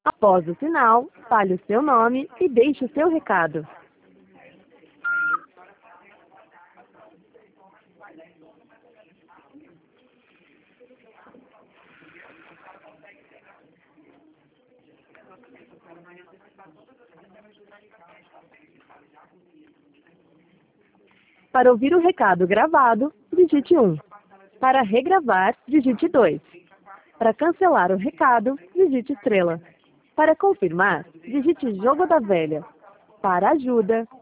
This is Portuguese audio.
Após o sinal, fale o seu nome e deixe o seu recado. Para ouvir o recado gravado, digite 1. Para regravar, digite 2. Para cancelar o recado, digite estrela. Para confirmar, digite jogo da velha. Para ajuda,